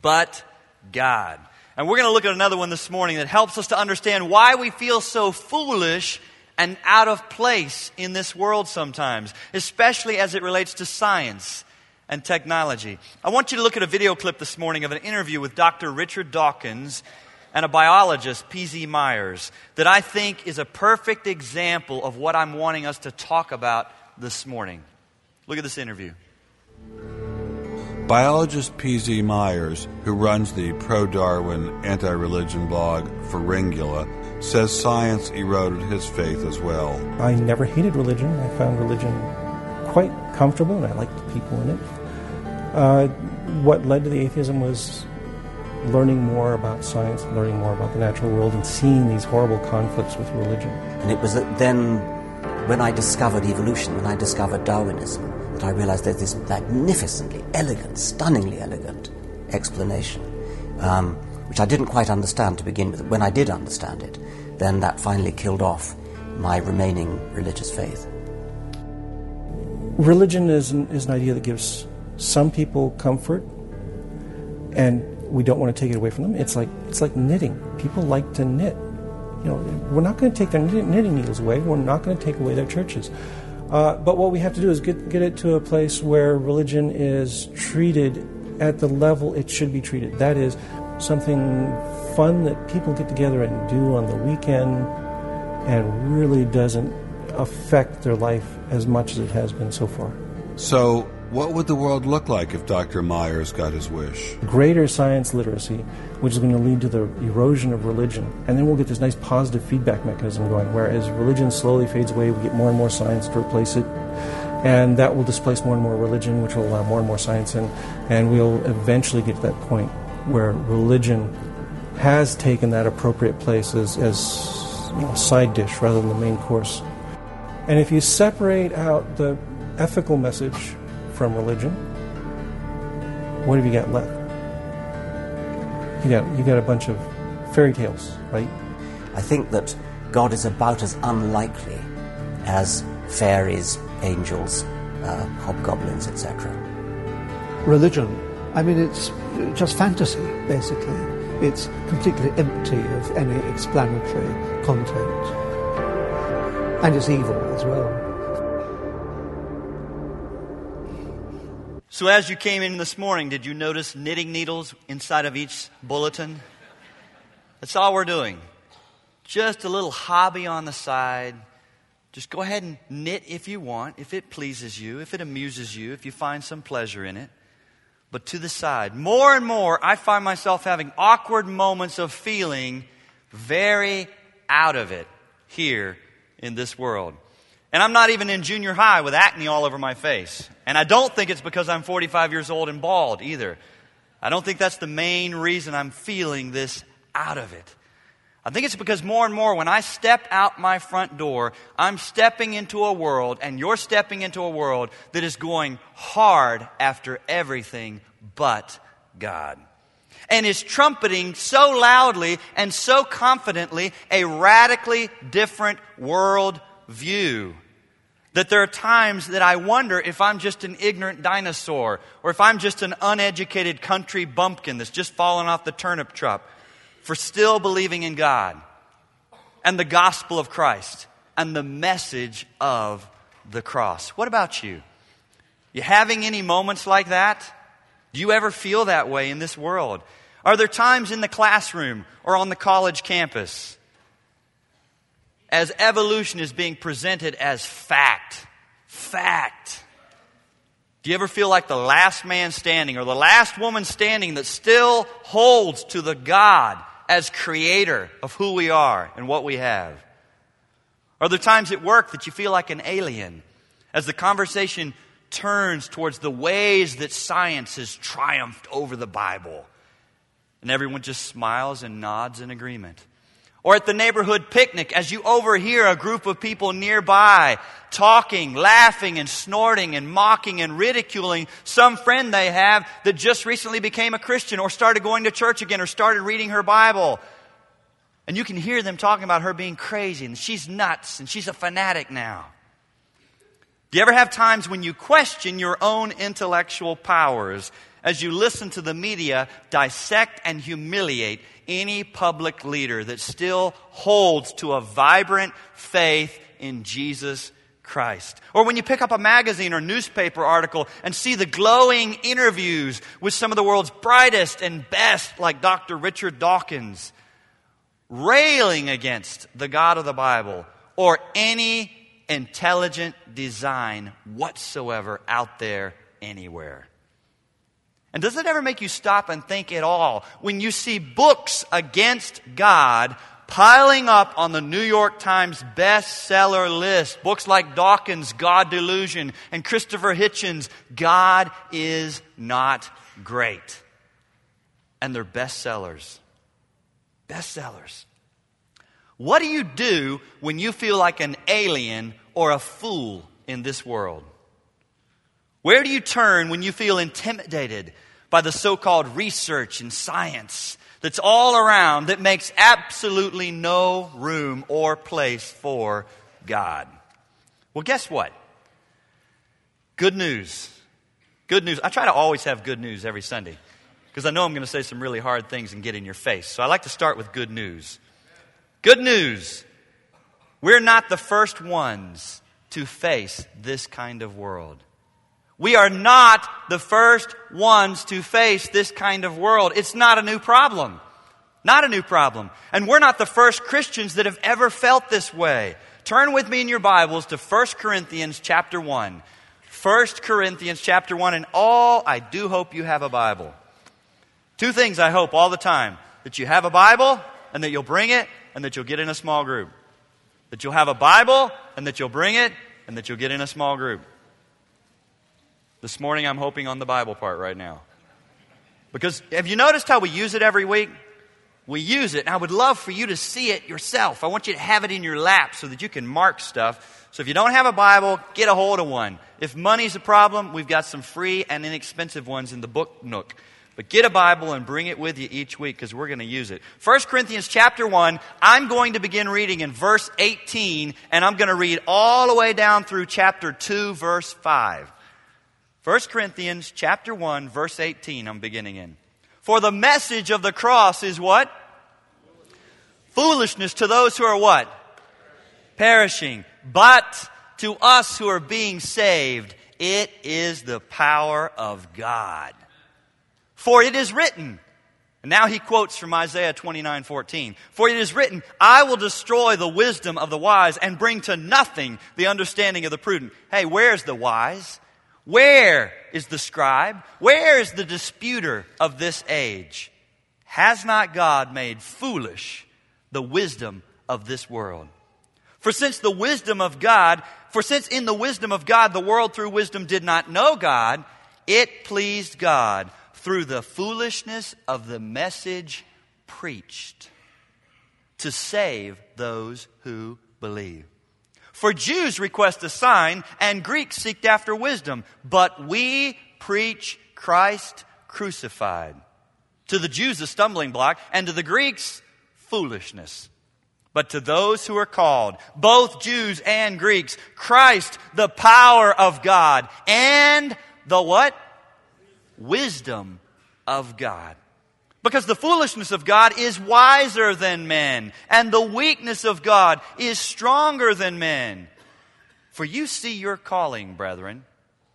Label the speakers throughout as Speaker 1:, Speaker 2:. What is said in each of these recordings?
Speaker 1: but God. And we're going to look at another one this morning that helps us to understand why we feel so foolish and out of place in this world sometimes, especially as it relates to science and technology. I want you to look at a video clip this morning of an interview with Dr. Richard Dawkins and a biologist, P.Z. Myers, that I think is a perfect example of what I'm wanting us to talk about this morning. Look at this interview.
Speaker 2: Biologist P.Z. Myers, who runs the pro-Darwin anti-religion blog Pharyngula, says science eroded his faith as well.
Speaker 3: I never hated religion. I found religion quite comfortable, and I liked the people in it. What led to the atheism was learning more about science, learning more about the natural world, and seeing these horrible conflicts with religion.
Speaker 4: And it was then, when I discovered evolution, when I discovered Darwinism, that I realized there's this magnificently elegant, stunningly elegant explanation, which I didn't quite understand to begin with. When I did understand it, then that finally killed off my remaining religious faith.
Speaker 3: Religion is an idea that gives some people comfort, and we don't want to take it away from them. It's like knitting. People like to knit. You know, we're not going to take their knitting needles away. We're not going to take away their churches. But what we have to do is get it to a place where religion is treated at the level it should be treated. That is, something fun that people get together and do on the weekend and really doesn't affect their life as much as it has been so far.
Speaker 2: So, what would the world look like if Dr. Myers got his wish?
Speaker 3: Greater science literacy, which is going to lead to the erosion of religion. And then we'll get this nice positive feedback mechanism going, where as religion slowly fades away, we get more and more science to replace it. And that will displace more and more religion, which will allow more and more science in. And we'll eventually get to that point where religion has taken that appropriate place as a side dish rather than the main course. And if you separate out the ethical message from religion, what have you got left? You got a bunch of fairy tales, right?
Speaker 4: I think that God is about as unlikely as fairies, angels, hobgoblins, etc.
Speaker 5: Religion, I mean, it's just fantasy, basically. It's completely empty of any explanatory content. And it's evil as well.
Speaker 1: So as you came in this morning, did you notice knitting needles inside of each bulletin? That's all we're doing. Just a little hobby on the side. Just go ahead and knit if you want, if it pleases you, if it amuses you, if you find some pleasure in it. But to the side, more and more, I find myself having awkward moments of feeling very out of it here in this world. And I'm not even in junior high with acne all over my face. And I don't think it's because I'm 45 years old and bald either. I don't think that's the main reason I'm feeling this out of it. I think it's because more and more when I step out my front door, I'm stepping into a world, and you're stepping into a world that is going hard after everything but God. And is trumpeting so loudly and so confidently a radically different world view that there are times that I wonder if I'm just an ignorant dinosaur, or if I'm just an uneducated country bumpkin that's just fallen off the turnip truck for still believing in God and the gospel of Christ and the message of the cross. What about you? You having any moments like that? Do you ever feel that way in this world? Are there times in the classroom or on the college campus as evolution is being presented as fact? Do you ever feel like the last man standing or the last woman standing that still holds to the God as creator of who we are and what we have? Are there times at work that you feel like an alien as the conversation turns towards the ways that science has triumphed over the Bible, and everyone just smiles and nods in agreement? Or at the neighborhood picnic, as you overhear a group of people nearby talking, laughing, and snorting, and mocking, and ridiculing some friend they have that just recently became a Christian, or started going to church again, or started reading her Bible. And you can hear them talking about her being crazy, and she's nuts, and she's a fanatic now. Do you ever have times when you question your own intellectual powers as you listen to the media dissect and humiliate any public leader that still holds to a vibrant faith in Jesus Christ? Or when you pick up a magazine or newspaper article and see the glowing interviews with some of the world's brightest and best, like Dr. Richard Dawkins, railing against the God of the Bible or any intelligent design whatsoever out there anywhere. And does it ever make you stop and think at all when you see books against God piling up on the New York Times bestseller list? Books like Dawkins' God Delusion and Christopher Hitchens' God is Not Great. And they're bestsellers. Bestsellers. What do you do when you feel like an alien or a fool in this world? Where do you turn when you feel intimidated by the so-called research and science that's all around that makes absolutely no room or place for God? Well, guess what? Good news. Good news. I try to always have good news every Sunday because I know I'm going to say some really hard things and get in your face. So I like to start with good news. Good news. We're not the first ones to face this kind of world. We are not the first ones to face this kind of world. It's not a new problem. Not a new problem. And we're not the first Christians that have ever felt this way. Turn with me in your Bibles to 1 Corinthians chapter 1. 1 Corinthians chapter 1. And I do hope you have a Bible. Two things I hope all the time. That you have a Bible and that you'll bring it and that you'll get in a small group. That you'll have a Bible and that you'll bring it and that you'll get in a small group. This morning I'm hoping on the Bible part right now. Because have you noticed how we use it every week? We use it, and I would love for you to see it yourself. I want you to have it in your lap so that you can mark stuff. So if you don't have a Bible, get a hold of one. If money's a problem, we've got some free and inexpensive ones in the book nook. But get a Bible and bring it with you each week because we're going to use it. 1 Corinthians chapter 1, I'm going to begin reading in verse 18, and I'm going to read all the way down through chapter 2, verse 5. 1 Corinthians chapter 1, verse 18, I'm beginning in. For the message of the cross is what? Foolishness to those who are what? Perishing. But to us who are being saved, it is the power of God. For it is written, and now he quotes from Isaiah 29:14. For it is written, I will destroy the wisdom of the wise and bring to nothing the understanding of the prudent. Hey, where's the wise? Where is the scribe? Where is the disputer of this age? Has not God made foolish the wisdom of this world? For since in the wisdom of God, the world through wisdom did not know God, it pleased God through the foolishness of the message preached to save those who believe. For Jews request a sign, and Greeks seek after wisdom. But we preach Christ crucified. To the Jews a stumbling block, and to the Greeks foolishness. But to those who are called, both Jews and Greeks, Christ, the power of God, and the what? Wisdom of God. Because the foolishness of God is wiser than men, and the weakness of God is stronger than men. For you see your calling, brethren,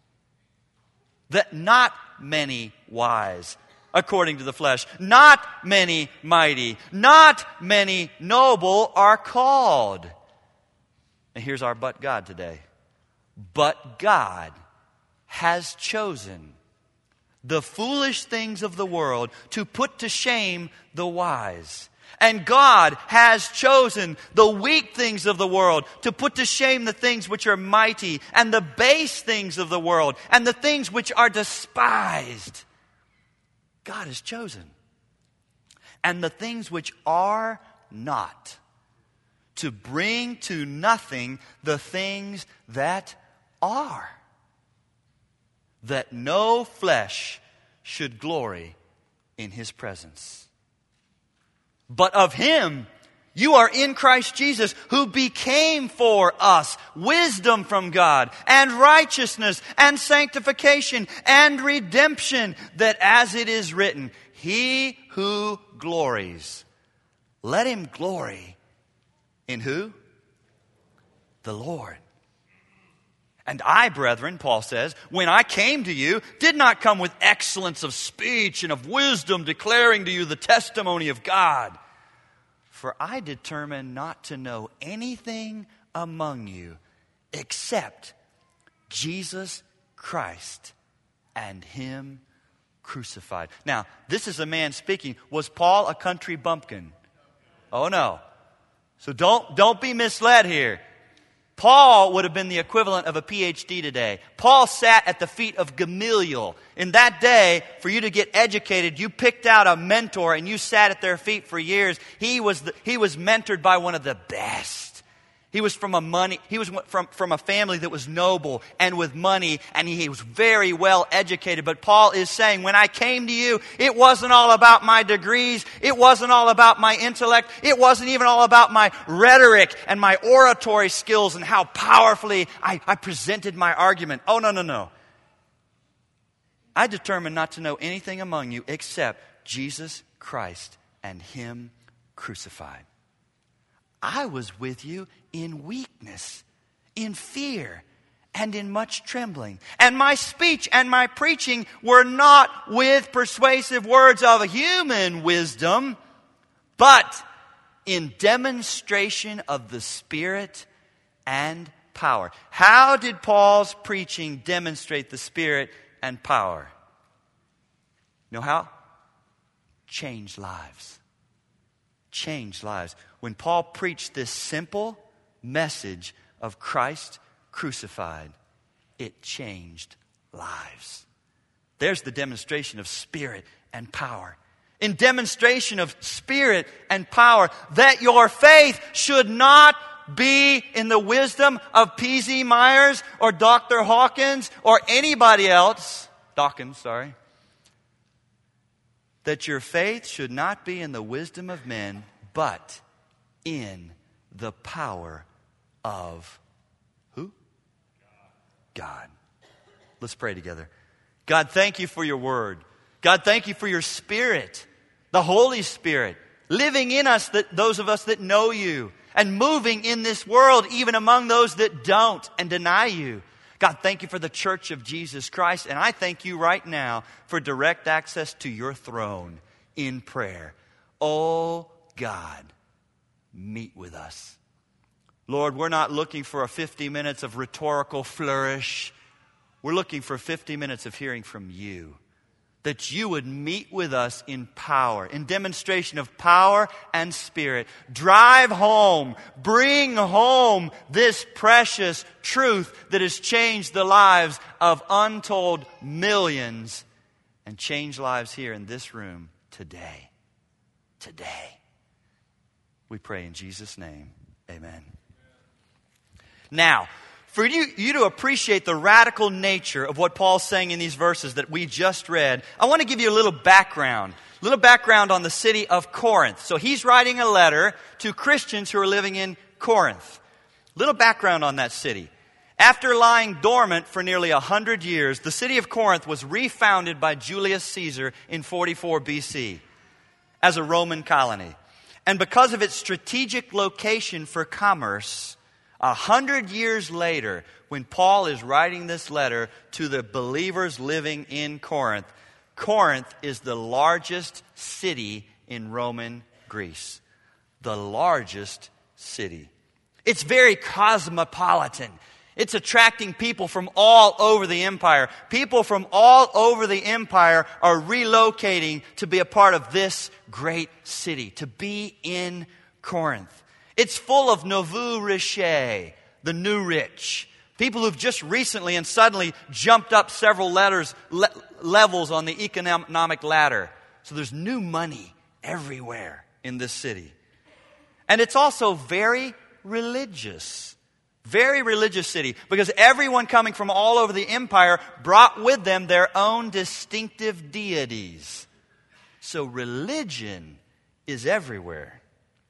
Speaker 1: that not many wise, according to the flesh, not many mighty, not many noble are called. And here's our but God today. But God has chosen the foolish things of the world to put to shame the wise. And God has chosen the weak things of the world to put to shame the things which are mighty, and the base things of the world, and the things which are despised. God has chosen. And the things which are not, to bring to nothing the things that are, that no flesh should glory in his presence. But of him You are in Christ Jesus, who became for us wisdom from God and righteousness and sanctification and redemption, that as it is written, he who glories, let him glory in who? The Lord. And I, brethren, Paul says, when I came to you, did not come with excellence of speech and of wisdom, declaring to you the testimony of God. For I determined not to know anything among you except Jesus Christ and him crucified. Now, this is a man speaking. Was Paul a country bumpkin? Oh, no. So don't be misled here. Paul would have been the equivalent of a PhD today. Paul sat at the feet of Gamaliel. In that day, for you to get educated, you picked out a mentor and you sat at their feet for years. He was mentored by one of the best. He was from a family that was noble and with money, and he was very well educated. But Paul is saying, when I came to you, it wasn't all about my degrees. It wasn't all about my intellect. It wasn't even all about my rhetoric and my oratory skills and how powerfully I presented my argument. Oh, no. I determined not to know anything among you except Jesus Christ and him crucified. I was with you in weakness, in fear, and in much trembling. And my speech and my preaching were not with persuasive words of human wisdom, but in demonstration of the Spirit and power. How did Paul's preaching demonstrate the Spirit and power? You know how? Change lives. Change lives. When Paul preached this simple message of Christ crucified, it changed lives. There's the demonstration of Spirit and power. In demonstration of Spirit and power, that your faith should not be in the wisdom of P.Z. Myers or Dr. Hawkins or anybody else. Dawkins, sorry. That your faith should not be in the wisdom of men, but in the power of who? God. Let's pray together. God, thank you for your word. God, thank you for your Spirit, the Holy Spirit, living in us, those of us that know you, and moving in this world, even among those that don't and deny you. God, thank you for the church of Jesus Christ, and I thank you right now for direct access to your throne in prayer. Oh God, meet with us. Lord, we're not looking for a 50 minutes of rhetorical flourish. We're looking for 50 minutes of hearing from you. That you would meet with us in power, in demonstration of power and Spirit. Drive home, bring home this precious truth that has changed the lives of untold millions and change lives here in this room today. Today. We pray in Jesus' name. Amen. Now, for you to appreciate the radical nature of what Paul's saying in these verses that we just read, I want to give you a little background on the city of Corinth. So he's writing a letter to Christians who are living in Corinth. Little background on that city. After lying dormant for nearly 100 years, the city of Corinth was refounded by Julius Caesar in 44 BC as a Roman colony. And because of its strategic location for commerce, 100 years later, when Paul is writing this letter to the believers living in Corinth, Corinth is the largest city in Roman Greece. The largest city. It's very cosmopolitan. It's attracting people from all over the empire. People from all over the empire are relocating to be a part of this great city, to be in Corinth. It's full of nouveau riche, the new rich. People who've just recently and suddenly jumped up several levels on the economic ladder. So there's new money everywhere in this city. And it's also very religious. Very religious city. Because everyone coming from all over the empire brought with them their own distinctive deities. So religion is everywhere.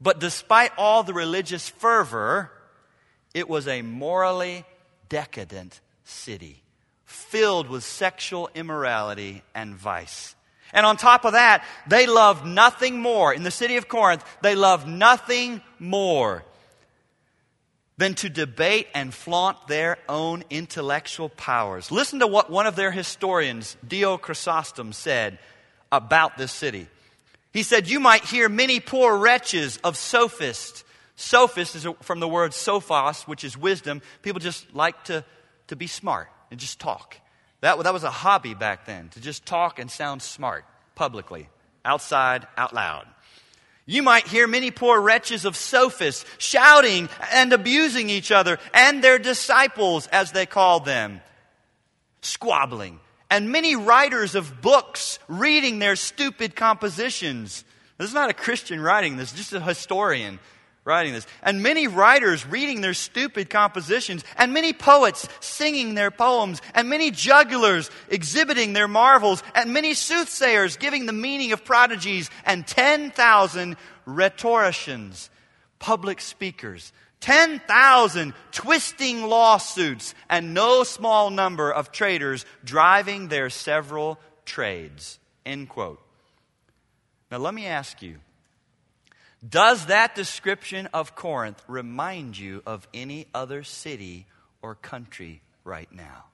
Speaker 1: But despite all the religious fervor, it was a morally decadent city, filled with sexual immorality and vice. And on top of that, they loved nothing more. In the city of Corinth, they loved nothing more than to debate and flaunt their own intellectual powers. Listen to what one of their historians, Dio Chrysostom, said about this city. He said, "You might hear many poor wretches of sophists." Sophist is from the word sophos, which is wisdom. People just like to be smart and just talk. That was a hobby back then, to just talk and sound smart publicly, outside, out loud. "You might hear many poor wretches of sophists shouting and abusing each other and their disciples, as they called them, squabbling. And many writers of books reading their stupid compositions." This is not a Christian writing this, just a historian writing this. "And many writers reading their stupid compositions, and many poets singing their poems, and many jugglers exhibiting their marvels, and many soothsayers giving the meaning of prodigies, and 10,000 rhetoricians, public speakers, 10,000 twisting lawsuits, and no small number of traders driving their several trades." End quote. Now let me ask you, does that description of Corinth remind you of any other city or country right now?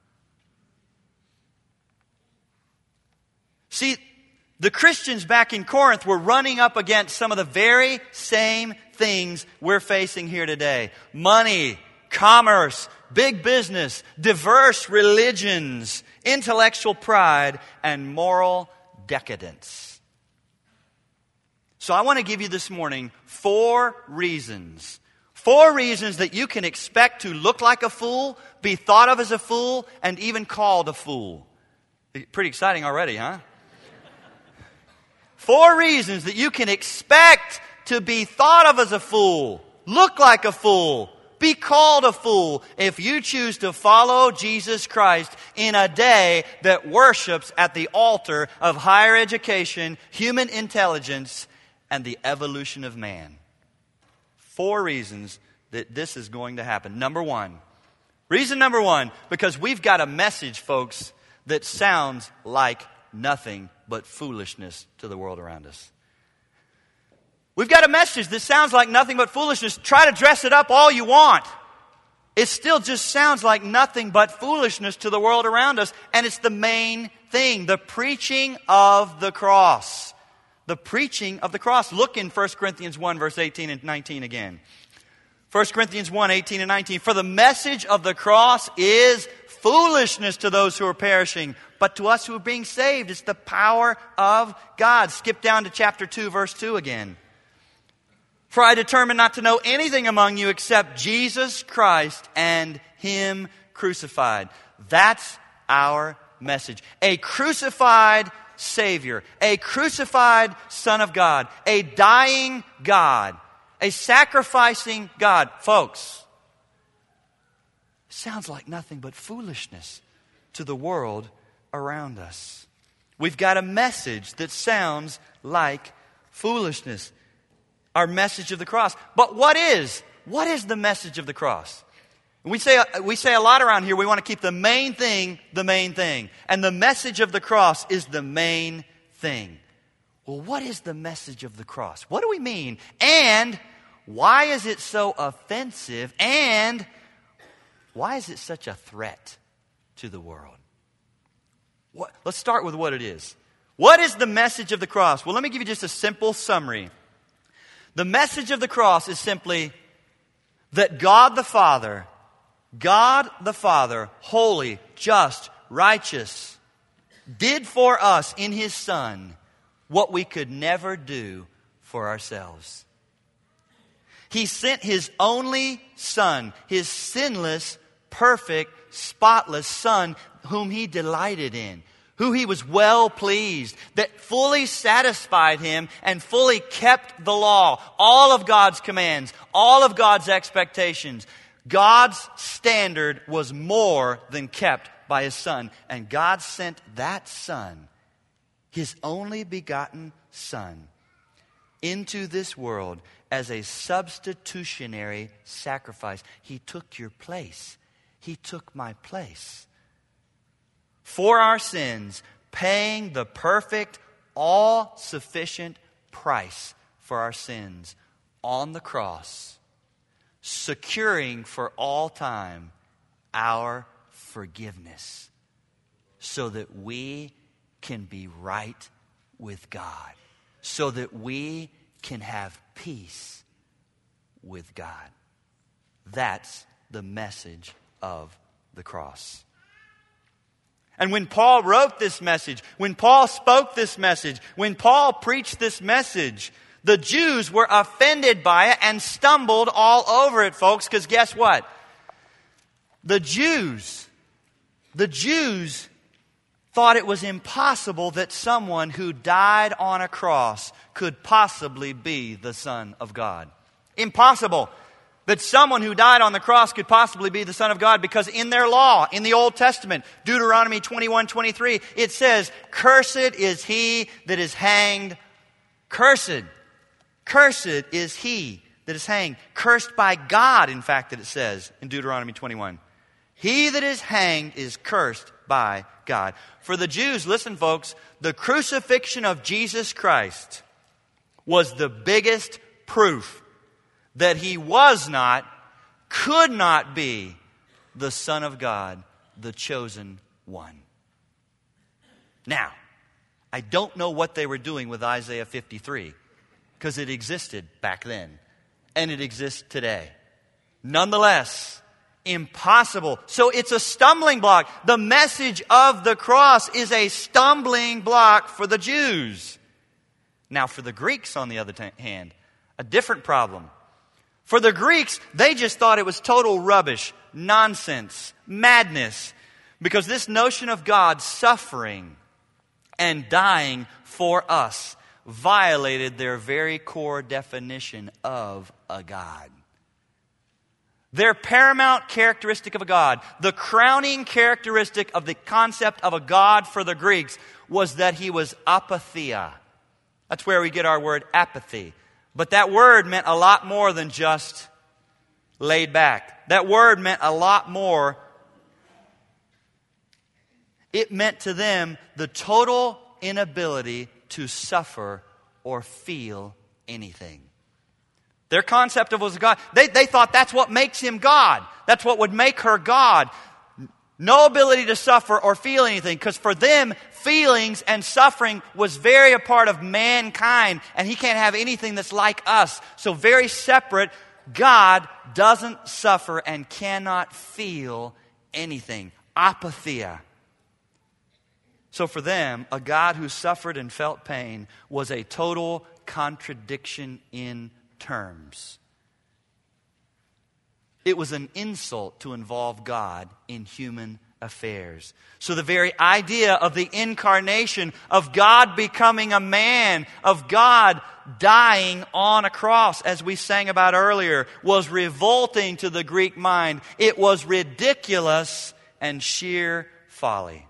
Speaker 1: See, the Christians back in Corinth were running up against some of the very same things we're facing here today. Money, commerce, big business, diverse religions, intellectual pride, and moral decadence. So I want to give you this morning 4 reasons. 4 reasons that you can expect to look like a fool, be thought of as a fool, and even called a fool. Pretty exciting already, huh? 4 reasons that you can expect to be thought of as a fool, look like a fool, be called a fool if you choose to follow Jesus Christ in a day that worships at the altar of higher education, human intelligence, and the evolution of man. 4 reasons that this is going to happen. Reason number one, because we've got a message, folks, that sounds like nothing but foolishness to the world around us. We've got a message that sounds like nothing but foolishness. Try to dress it up all you want. It still just sounds like nothing but foolishness to the world around us. And it's the main thing, the preaching of the cross. The preaching of the cross. Look in 1 Corinthians 1, verse 18 and 19 again. 1 Corinthians 1, 18 and 19. "For the message of the cross is foolishness to those who are perishing, but to us who are being saved, it's the power of God." Skip down to chapter 2, verse 2 again. "For I determined not to know anything among you except Jesus Christ and Him crucified." That's our message. A crucified Savior, a crucified Son of God, a dying God, a sacrificing God. Folks, it sounds like nothing but foolishness to the world around us. We've got a message that sounds like foolishness. Our message of the cross. But what is the message of the cross? We say a lot around here, we want to keep the main thing the main thing. And the message of the cross is the main thing. Well, what is the message of the cross? What do we mean? And why is it so offensive? And why is it such a threat to the world? Let's start with what it is. What is the message of the cross? Well, let me give you just a simple summary. The message of the cross is simply that God the Father, holy, just, righteous, did for us in His Son what we could never do for ourselves. He sent His only Son, His sinless, perfect, spotless Son, whom He delighted in, who He was well pleased, that fully satisfied Him and fully kept the law, all of God's commands, all of God's expectations. God's standard was more than kept by His Son. And God sent that Son, His only begotten Son, into this world as a substitutionary sacrifice. He took your place. He took my place. For our sins, paying the perfect, all-sufficient price for our sins on the cross, securing for all time our forgiveness so that we can be right with God, so that we can have peace with God. That's the message of the cross. And when Paul wrote this message, when Paul spoke this message, when Paul preached this message, the Jews were offended by it and stumbled all over it, folks, because guess what? The Jews thought it was impossible that someone who died on a cross could possibly be the Son of God. Impossible that someone who died on the cross could possibly be the Son of God, because in their law, in the Old Testament, Deuteronomy 21:23, it says, "Cursed is he that is hanged." Cursed. Cursed is he that is hanged. Cursed by God, in fact, that it says in Deuteronomy 21. He that is hanged is cursed by God. For the Jews, listen folks, the crucifixion of Jesus Christ was the biggest proof that he was not, could not be the Son of God, the chosen one. Now, I don't know what they were doing with Isaiah 53, because it existed back then, and it exists today. Nonetheless, impossible. So it's a stumbling block. The message of the cross is a stumbling block for the Jews. Now, for the Greeks, on the other hand, a different problem. For the Greeks, they just thought it was total rubbish, nonsense, madness, because this notion of God suffering and dying for us violated their very core definition of a God. Their paramount characteristic of a God, the crowning characteristic of the concept of a God for the Greeks, was that he was apatheia. That's where we get our word apathy. But that word meant a lot more than just laid back. That word meant a lot more. It meant to them the total inability to suffer or feel anything. Their concept of was God, they thought that's what makes him God. That's what would make her God. No ability to suffer or feel anything, because for them, feelings and suffering was very a part of mankind, and he can't have anything that's like us. So very separate. God doesn't suffer and cannot feel anything. Apatheia. So for them, a God who suffered and felt pain was a total contradiction in terms. It was an insult to involve God in human affairs. So the very idea of the incarnation, of God becoming a man, of God dying on a cross, as we sang about earlier, was revolting to the Greek mind. It was ridiculous and sheer folly.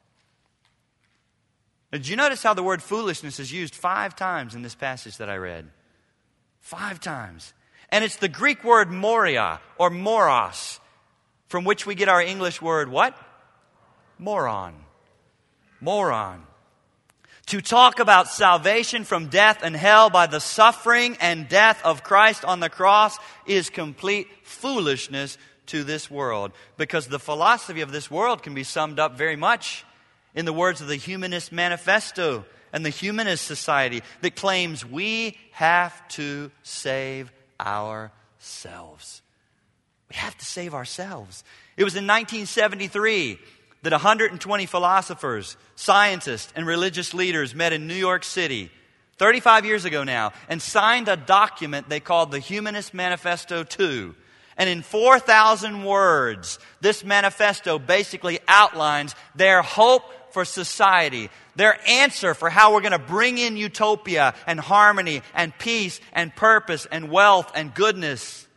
Speaker 1: Did you notice how the word foolishness is used 5 times in this passage that I read? 5 times. And it's the Greek word moria or moros, from which we get our English word what? Moron. Moron. To talk about salvation from death and hell by the suffering and death of Christ on the cross is complete foolishness to this world, because the philosophy of this world can be summed up very much in the words of the Humanist Manifesto and the Humanist Society that claims we have to save ourselves. We have to save ourselves. It was in 1973 that 120 philosophers, scientists, and religious leaders met in New York City, 35 years ago now, and signed a document they called the Humanist Manifesto 2. And in 4,000 words, this manifesto basically outlines their hope for society, their answer for how we're going to bring in utopia and harmony and peace and purpose and wealth and goodness.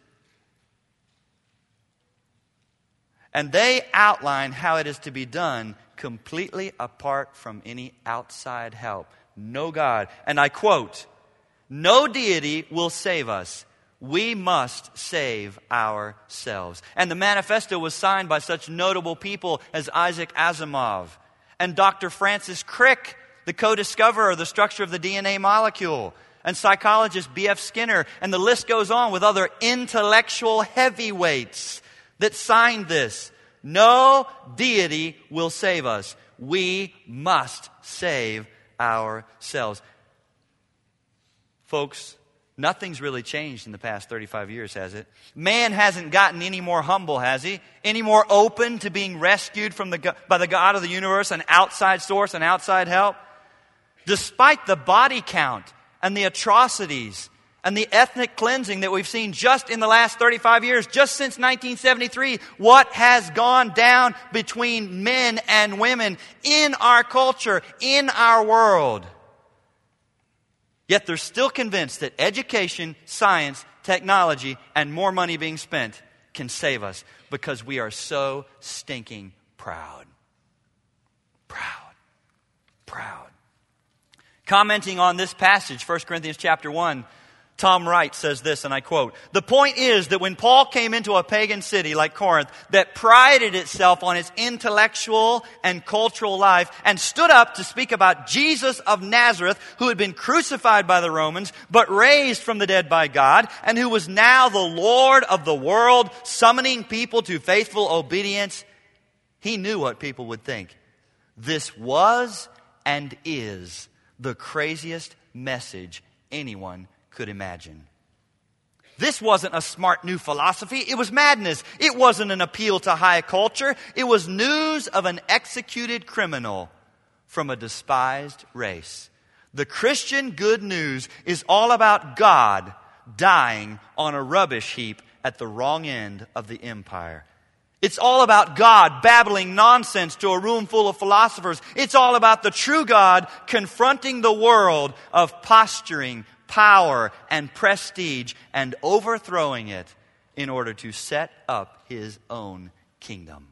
Speaker 1: And they outline how it is to be done completely apart from any outside help. No God. And I quote, No deity will save us. We must save ourselves. And the manifesto was signed by such notable people as Isaac Asimov and Dr. Francis Crick, the co-discoverer of the structure of the DNA molecule, and psychologist B.F. Skinner, and the list goes on with other intellectual heavyweights that signed this. No deity will save us. We must save ourselves. Folks, nothing's really changed in the past 35 years, has it? Man hasn't gotten any more humble, has he? Any more open to being rescued by the God of the universe, an outside source, an outside help? Despite the body count and the atrocities and the ethnic cleansing that we've seen just in the last 35 years, just since 1973, what has gone down between men and women in our culture, in our world? Yet they're still convinced that education, science, technology, and more money being spent can save us because we are so stinking proud. Proud. Proud. Commenting on this passage, 1 Corinthians chapter 1, Tom Wright says this, and I quote, "The point is that when Paul came into a pagan city like Corinth that prided itself on its intellectual and cultural life and stood up to speak about Jesus of Nazareth, who had been crucified by the Romans but raised from the dead by God, and who was now the Lord of the world, summoning people to faithful obedience, he knew what people would think. This was and is the craziest message anyone could imagine. This wasn't a smart new philosophy. It was madness. It wasn't an appeal to high culture. It was news of an executed criminal from a despised race. The Christian good news is all about God dying on a rubbish heap at the wrong end of the empire. It's all about God babbling nonsense to a room full of philosophers. It's all about the true God confronting the world of posturing, power, and prestige and overthrowing it in order to set up his own kingdom.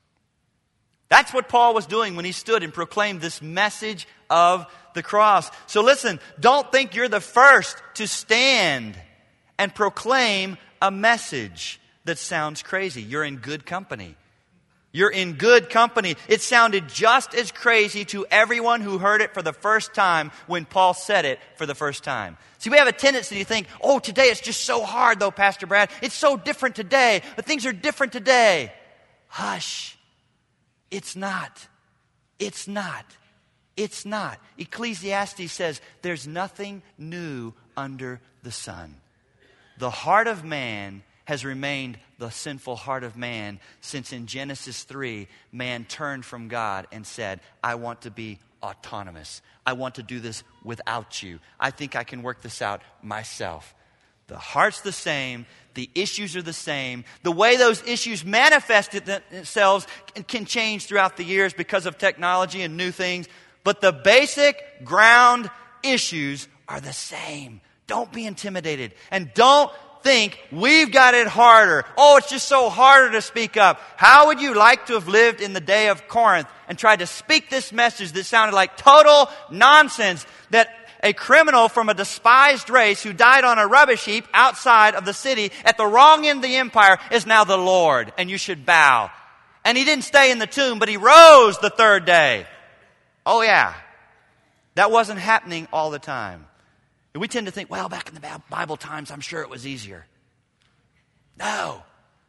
Speaker 1: That's what Paul was doing when he stood and proclaimed this message of the cross. So listen, don't think you're the first to stand and proclaim a message that sounds crazy. You're in good company. You're in good company. It sounded just as crazy to everyone who heard it for the first time when Paul said it for the first time. See, we have a tendency to think, oh, today it's just so hard though, Pastor Brad. It's so different today. But things are different today. Hush. It's not. It's not. It's not. Ecclesiastes says there's nothing new under the sun. The heart of man has remained the sinful heart of man since in Genesis 3, man turned from God and said, I want to be autonomous. I want to do this without you. I think I can work this out myself. The heart's the same. The issues are the same. The way those issues manifest themselves can change throughout the years because of technology and new things. But the basic ground issues are the same. Don't be intimidated. And don't think we've got it harder. Oh, it's just so harder to speak up. How would you like to have lived in the day of Corinth and tried to speak this message that sounded like total nonsense, that a criminal from a despised race who died on a rubbish heap outside of the city at the wrong end of the empire is now the Lord, and you should bow. And he didn't stay in the tomb, but he rose the third day. Oh yeah, that wasn't happening all the time. And we tend to think, well, back in the Bible times, I'm sure it was easier. No.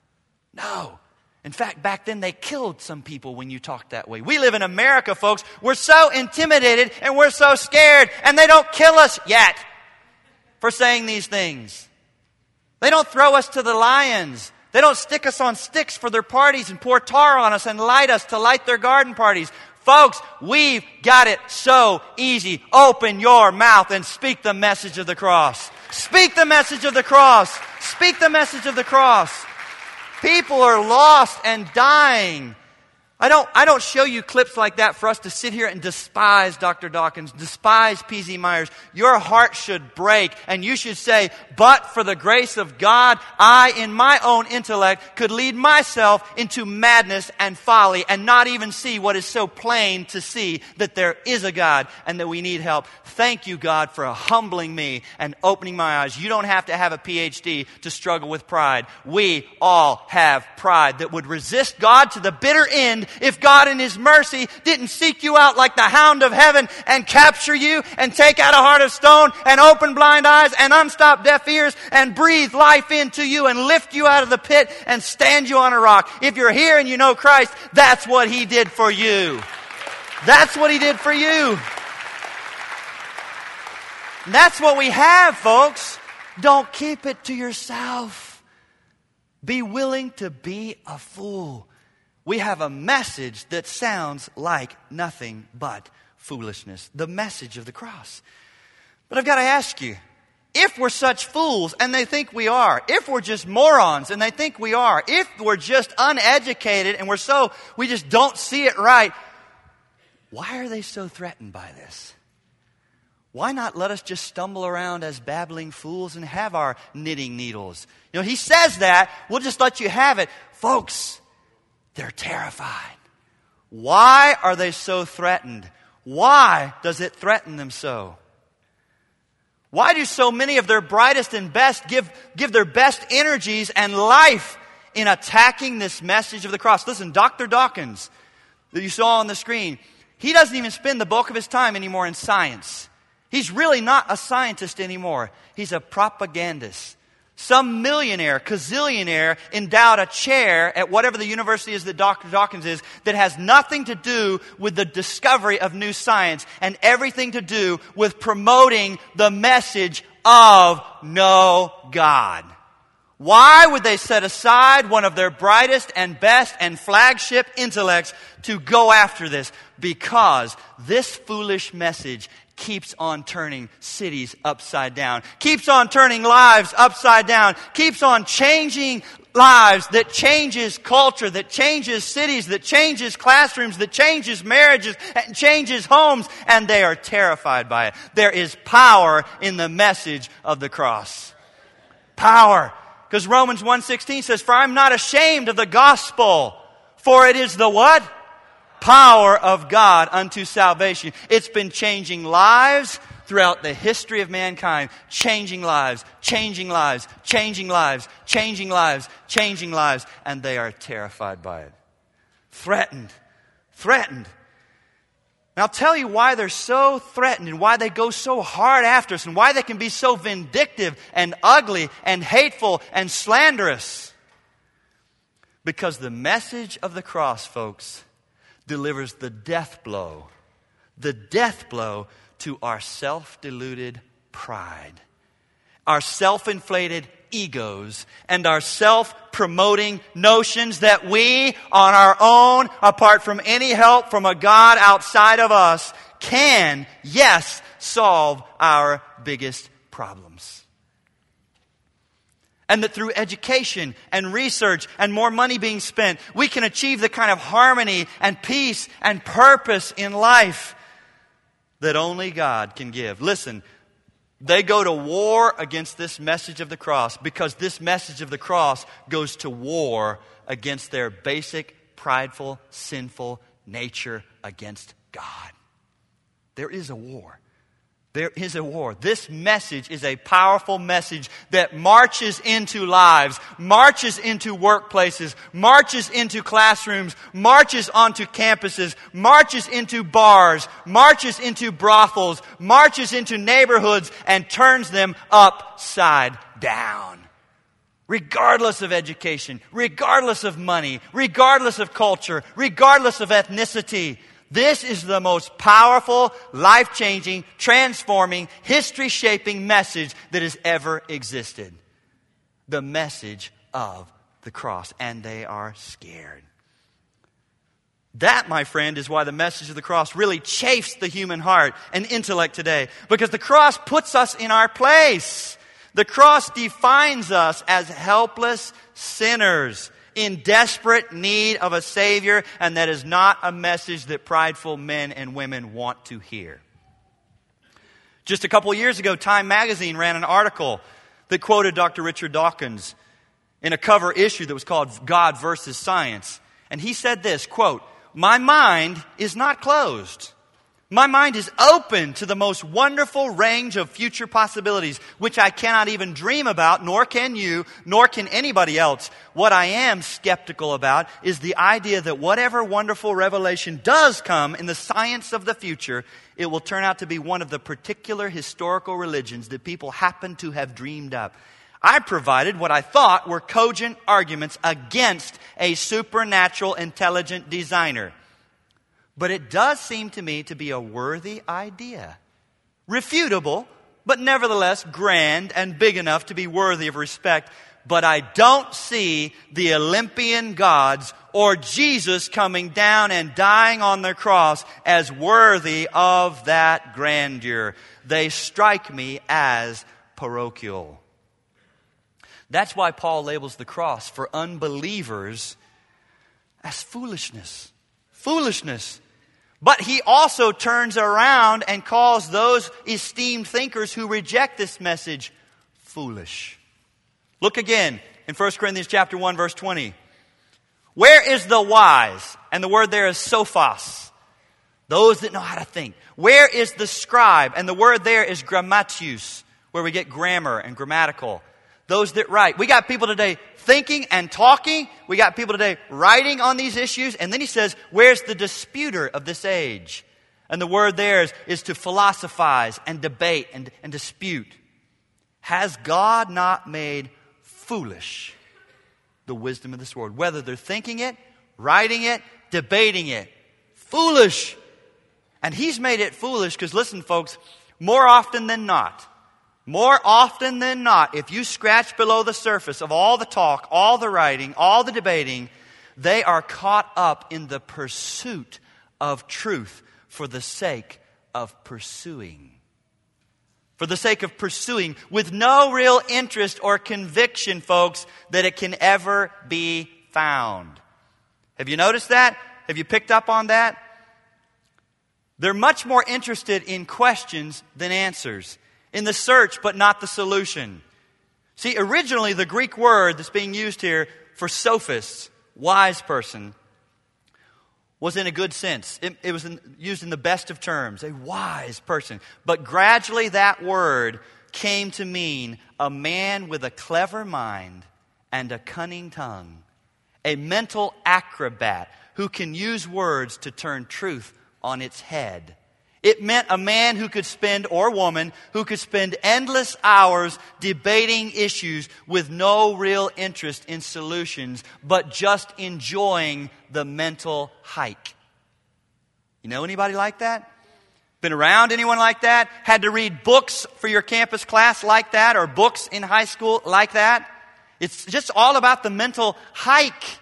Speaker 1: In fact, back then they killed some people when you talked that way. We live in America, folks. We're so intimidated and we're so scared, and they don't kill us yet for saying these things. They don't throw us to the lions. They don't stick us on sticks for their parties and pour tar on us and light us to light their garden parties. Folks, we've got it so easy. Open your mouth and speak the message of the cross. Speak the message of the cross. Speak the message of the cross. People are lost and dying. I don't show you clips like that for us to sit here and despise Dr. Dawkins, despise P.Z. Myers. Your heart should break, and you should say, but for the grace of God, I, in my own intellect, could lead myself into madness and folly and not even see what is so plain to see, that there is a God and that we need help. Thank you, God, for humbling me and opening my eyes. You don't have to have a PhD to struggle with pride. We all have pride that would resist God to the bitter end if God in His mercy didn't seek you out like the hound of heaven and capture you and take out a heart of stone and open blind eyes and unstop deaf ears and breathe life into you and lift you out of the pit and stand you on a rock. If you're here and you know Christ, that's what He did for you. That's what He did for you. And that's what we have, folks. Don't keep it to yourself. Be willing to be a fool. We have a message that sounds like nothing but foolishness. The message of the cross. But I've got to ask you, if we're such fools and they think we are, if we're just morons and they think we are, if we're just uneducated and we just don't see it right, why are they so threatened by this? Why not let us just stumble around as babbling fools and have our knitting needles? You know, He says that. We'll just let you have it. Folks, they're terrified. Why are they so threatened? Why does it threaten them so? Why do so many of their brightest and best give their best energies and life in attacking this message of the cross? Listen, Dr. Dawkins, that you saw on the screen, he doesn't even spend the bulk of his time anymore in science. He's really not a scientist anymore. He's a propagandist. Some millionaire, gazillionaire, endowed a chair at whatever the university is that Dr. Dawkins is that has nothing to do with the discovery of new science and everything to do with promoting the message of no God. Why would they set aside one of their brightest and best and flagship intellects to go after this? Because this foolish message keeps on turning cities upside down, keeps on turning lives upside down, keeps on changing lives, that changes culture, that changes cities, that changes classrooms, that changes marriages, and changes homes, and they are terrified by it. There is power in the message of the cross. Power. Because Romans 1:16 says, for I'm not ashamed of the gospel, for it is the what? Power of God unto salvation. It's been changing lives throughout the history of mankind. Changing lives, changing lives, changing lives, changing lives, changing lives. And they are terrified by it. Threatened. Threatened. And I'll tell you why they're so threatened and why they go so hard after us and why they can be so vindictive and ugly and hateful and slanderous. Because the message of the cross, folks, delivers the death blow to our self-deluded pride, our self-inflated egos, and our self-promoting notions that we, on our own, apart from any help from a God outside of us, can, yes, solve our biggest problems. And that through education and research and more money being spent, we can achieve the kind of harmony and peace and purpose in life that only God can give. Listen, they go to war against this message of the cross because this message of the cross goes to war against their basic, prideful, sinful nature against God. There is a war. There is a war. This message is a powerful message that marches into lives, marches into workplaces, marches into classrooms, marches onto campuses, marches into bars, marches into brothels, marches into neighborhoods, and turns them upside down. Regardless of education, regardless of money, regardless of culture, regardless of ethnicity. This is the most powerful, life-changing, transforming, history-shaping message that has ever existed. The message of the cross. And they are scared. That, my friend, is why the message of the cross really chafes the human heart and intellect today. Because the cross puts us in our place. The cross defines us as helpless sinners. in desperate need of a Savior, and that is not a message that prideful men and women want to hear. Just a couple years ago, Time magazine ran an article that quoted Dr. Richard Dawkins in a cover issue that was called God versus Science. And he said this, quote, "My mind is not closed. My mind is open to the most wonderful range of future possibilities, which I cannot even dream about, nor can you, nor can anybody else. What I am skeptical about is the idea that whatever wonderful revelation does come in the science of the future, it will turn out to be one of the particular historical religions that people happen to have dreamed up. I provided what I thought were cogent arguments against a supernatural intelligent designer. But it does seem to me to be a worthy idea. Refutable, but nevertheless grand and big enough to be worthy of respect. But I don't see the Olympian gods or Jesus coming down and dying on the cross as worthy of that grandeur. They strike me as parochial." That's why Paul labels the cross for unbelievers as foolishness. Foolishness. But he also turns around and calls those esteemed thinkers who reject this message foolish. Look again in 1 Corinthians chapter 1, verse 20. "Where is the wise?" And the word there is sophos. Those that know how to think. "Where is the scribe?" And the word there is grammatius, where we get grammar and grammatical. Those that write. We got people today thinking and talking. We got people today writing on these issues. And then he says, where's the disputer of this age? And the word there is to philosophize and debate and dispute. Has God not made foolish the wisdom of this world? Whether they're thinking it, writing it, debating it. Foolish. And he's made it foolish because, listen, folks, more often than not, if you scratch below the surface of all the talk, all the writing, all the debating, they are caught up in the pursuit of truth for the sake of pursuing. For the sake of pursuing, with no real interest or conviction, folks, that it can ever be found. Have you noticed that? Have you picked up on that? They're much more interested in questions than answers. In the search, but not the solution. See, originally the Greek word that's being used here for sophist, wise person, was in a good sense. It was used in the best of terms, a wise person. But gradually that word came to mean a man with a clever mind and a cunning tongue, a mental acrobat who can use words to turn truth on its head. It meant a man who could spend, or woman, who could spend endless hours debating issues with no real interest in solutions, but just enjoying the mental hike. You know anybody like that? Been around anyone like that? Had to read books for your campus class like that, or books in high school like that? It's just all about the mental hike.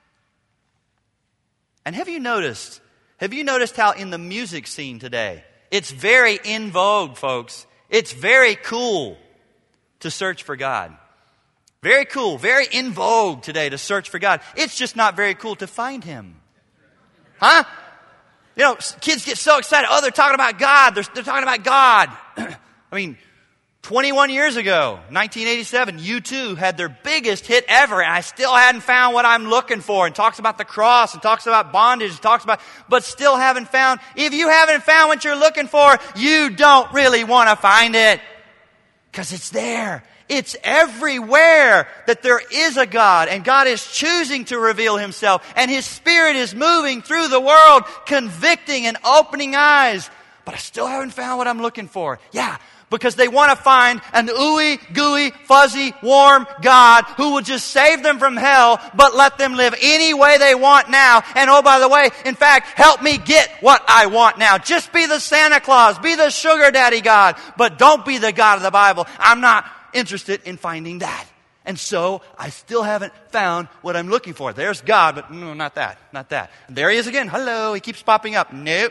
Speaker 1: And have you noticed how in the music scene today, it's very in vogue, folks. It's very cool to search for God. Very cool, very in vogue today to search for God. It's just not very cool to find Him. Huh? You know, kids get so excited. Oh, they're talking about God. They're talking about God. I mean, 21 years ago, 1987, U2 had their biggest hit ever, and I still hadn't found what I'm looking for. And talks about the cross, and talks about bondage, and talks about, but still haven't found. If you haven't found what you're looking for, you don't really want to find it. Because it's there. It's everywhere that there is a God, and God is choosing to reveal Himself, and His Spirit is moving through the world, convicting and opening eyes. But I still haven't found what I'm looking for. Yeah. Because they want to find an ooey, gooey, fuzzy, warm God who will just save them from hell, but let them live any way they want now. And oh, by the way, in fact, help me get what I want now. Just be the Santa Claus, be the sugar daddy God, but don't be the God of the Bible. I'm not interested in finding that. And so I still haven't found what I'm looking for. There's God, but no, not that. And there He is again. Hello. He keeps popping up. Nope.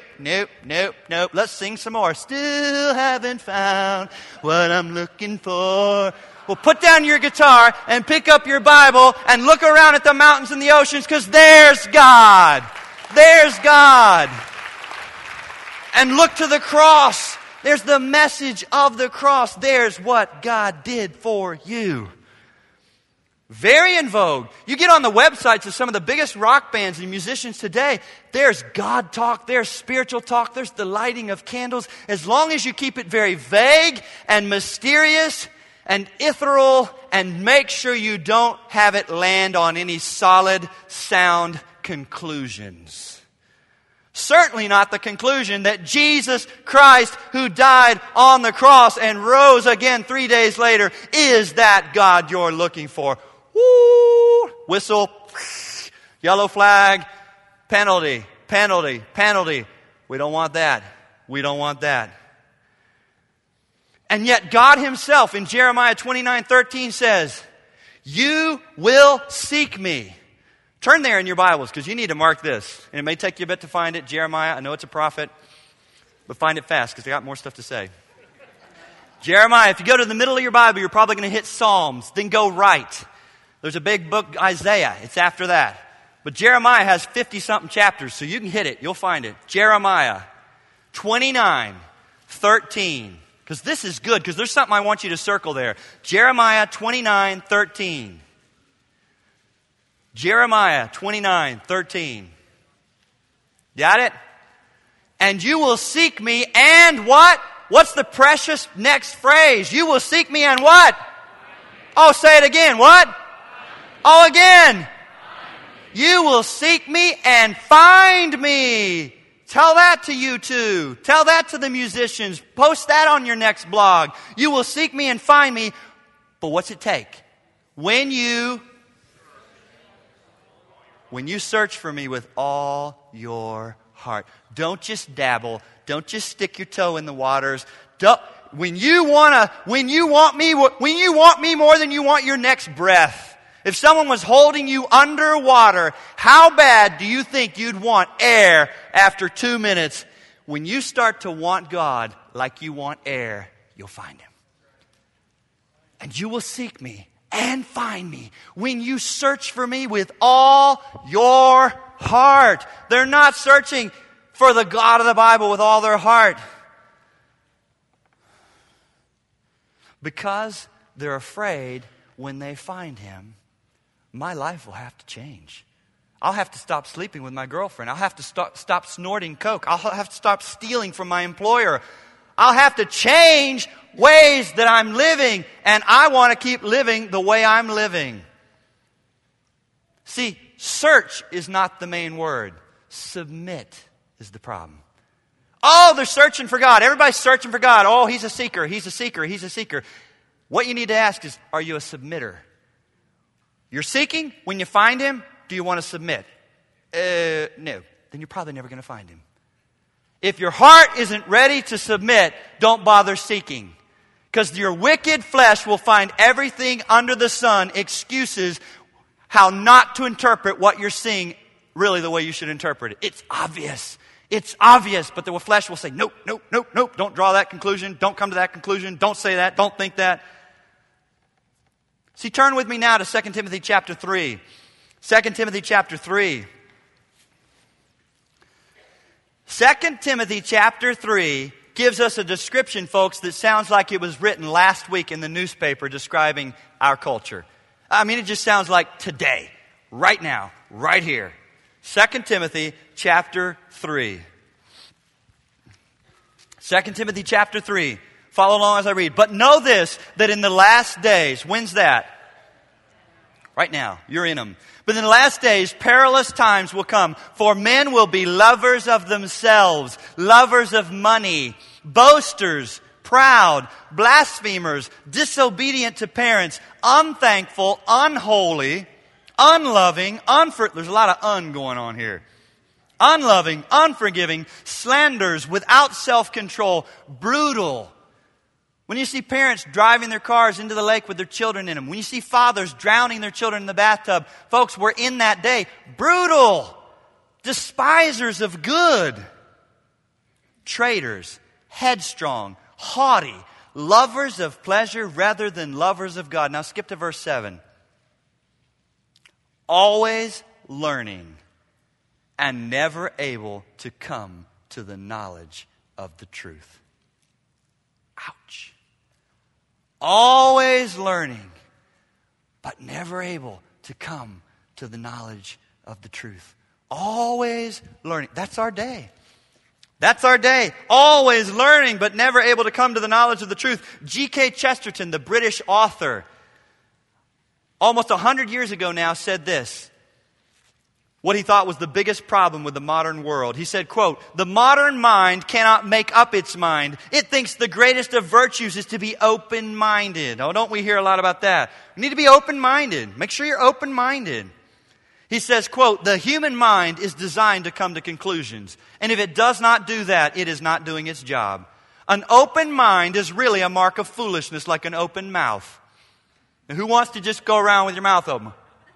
Speaker 1: Let's sing some more. Still haven't found what I'm looking for. Well, put down your guitar and pick up your Bible and look around at the mountains and the oceans, because there's God. There's God. And look to the cross. There's the message of the cross. There's what God did for you. Very in vogue. You get on the websites of some of the biggest rock bands and musicians today, there's God talk, there's spiritual talk, there's the lighting of candles. As long as you keep it very vague and mysterious and ethereal, and make sure you don't have it land on any solid, sound conclusions. Certainly not the conclusion that Jesus Christ, who died on the cross and rose again 3 days later, is that God you're looking for. Woo! Whistle, yellow flag, penalty, penalty, penalty. We don't want that. We don't want that. And yet God himself in Jeremiah 29:13 says, you will seek me. Turn there in your Bibles, because you need to mark this. And it may take you a bit to find it. Jeremiah, I know it's a prophet, but find it fast, because I got more stuff to say. Jeremiah, if you go to the middle of your Bible, you're probably going to hit Psalms. Then go right. There's a big book, Isaiah. It's after that. But Jeremiah has 50-something chapters, so you can hit it. You'll find it. Jeremiah 29:13. Because this is good, because there's something I want you to circle there. Jeremiah 29:13. Jeremiah 29:13. Got it? And you will seek me and what? What's the precious next phrase? You will seek me and what? Oh, say it again. What? Oh, again. You will seek me and find me. Tell that to you too. Tell that to the musicians. Post that on your next blog. You will seek me and find me. But what's it take? When you search for me with all your heart. Don't just dabble. Don't just stick your toe in the waters. When you want me more than you want your next breath. If someone was holding you underwater, how bad do you think you'd want air after 2 minutes? When you start to want God like you want air, you'll find him. And you will seek me and find me when you search for me with all your heart. They're not searching for the God of the Bible with all their heart, because they're afraid when they find him, my life will have to change. I'll have to stop sleeping with my girlfriend. I'll have to stop snorting coke. I'll have to stop stealing from my employer. I'll have to change ways that I'm living, and I want to keep living the way I'm living. See, search is not the main word. Submit is the problem. Oh, they're searching for God. Everybody's searching for God. Oh, he's a seeker. He's a seeker. He's a seeker. What you need to ask is, are you a submitter? You're seeking. When you find him, do you want to submit? No. Then you're probably never going to find him. If your heart isn't ready to submit, don't bother seeking. Because your wicked flesh will find everything under the sun, excuses how not to interpret what you're seeing really the way you should interpret it. It's obvious. It's obvious. But the flesh will say, nope, nope, nope, nope. Don't draw that conclusion. Don't come to that conclusion. Don't say that. Don't think that. See, turn with me now to 2 Timothy chapter 3. 2 Timothy chapter 3. 2 Timothy chapter 3 gives us a description, folks, that sounds like it was written last week in the newspaper describing our culture. I mean, it just sounds like today, right now, right here. 2 Timothy chapter 3. 2 Timothy chapter 3. Follow along as I read. But know this, that in the last days, when's that? Right now. You're in them. But in the last days, perilous times will come. For men will be lovers of themselves, lovers of money, boasters, proud, blasphemers, disobedient to parents, unthankful, unholy, unloving, there's a lot of going on here. Unloving, unforgiving, slanderers, without self-control, brutal. When you see parents driving their cars into the lake with their children in them, when you see fathers drowning their children in the bathtub, folks, we're in that day. Brutal, despisers of good, traitors, headstrong, haughty, lovers of pleasure rather than lovers of God. Now skip to verse 7. Always learning and never able to come to the knowledge of the truth. Ouch. Always learning, but never able to come to the knowledge of the truth. Always learning. That's our day. That's our day. Always learning, but never able to come to the knowledge of the truth. G.K. Chesterton, the British author, almost 100 years ago now, said this. What he thought was the biggest problem with the modern world. He said, quote, "The modern mind cannot make up its mind. It thinks the greatest of virtues is to be open-minded." Oh, don't we hear a lot about that? We need to be open-minded. Make sure you're open-minded. He says, quote, "The human mind is designed to come to conclusions. And if it does not do that, it is not doing its job. An open mind is really a mark of foolishness, like an open mouth." Now, who wants to just go around with your mouth open?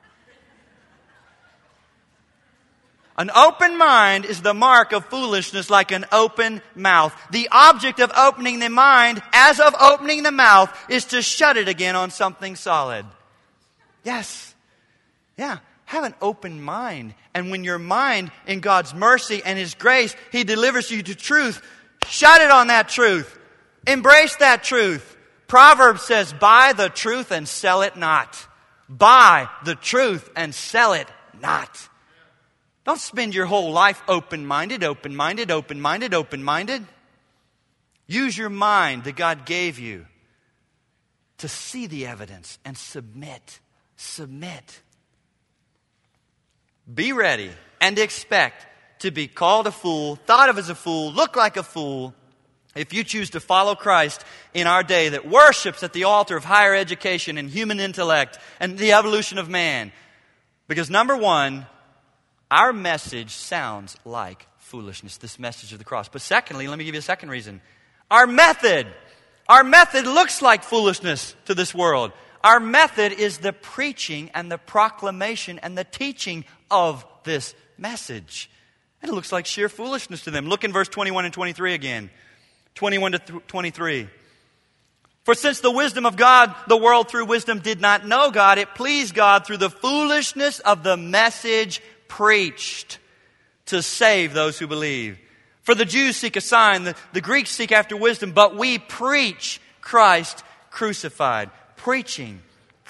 Speaker 1: An open mind is the mark of foolishness, like an open mouth. The object of opening the mind, as of opening the mouth, is to shut it again on something solid. Yes. Yeah. Have an open mind. And when your mind, in God's mercy and His grace, He delivers you to truth, shut it on that truth. Embrace that truth. Proverbs says, "Buy the truth and sell it not." Buy the truth and sell it not. Don't spend your whole life open-minded, open-minded, open-minded, open-minded. Use your mind that God gave you to see the evidence and submit. Submit. Be ready and expect to be called a fool, thought of as a fool, look like a fool, if you choose to follow Christ in our day that worships at the altar of higher education and human intellect and the evolution of man. Because number one, our message sounds like foolishness, this message of the cross. But secondly, let me give you a second reason. Our method looks like foolishness to this world. Our method is the preaching and the proclamation and the teaching of this message. And it looks like sheer foolishness to them. Look in verse 21 and 23 again. 21 to 23. "For since the wisdom of God, the world through wisdom did not know God, it pleased God through the foolishness of the message preached to save those who believe. For the Jews seek a sign, the Greeks seek after wisdom, but we preach Christ crucified." Preaching,